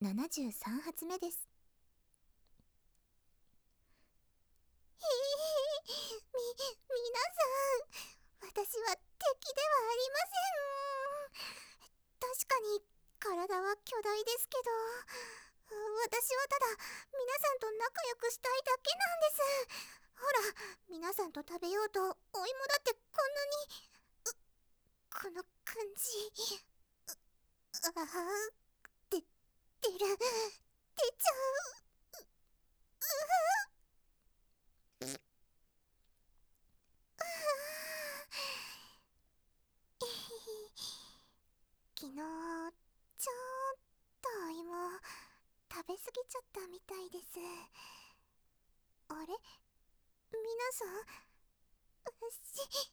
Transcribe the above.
73発目です。皆さん、私は敵ではありません。確かに体は巨大ですけど、私はただ皆さんと仲良くしたいだけなんです。ほら、皆さんと食べようとお芋だってこんなに、この感じ、ああ、出る、出ちゃう。昨日ちょっとお芋食べ過ぎちゃったみたいです。あれ、皆さん、